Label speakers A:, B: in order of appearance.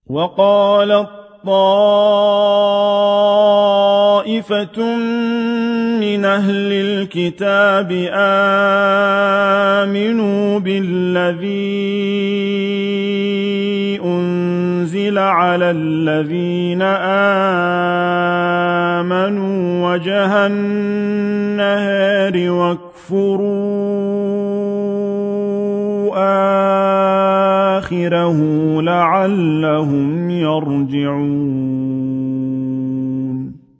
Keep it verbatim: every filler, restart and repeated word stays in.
A: وقالت طائفة من أهل الكتاب آمنوا بالذي أنزل على الذين آمنوا وجه النهار واكفروا آخره لعلهم يرجعون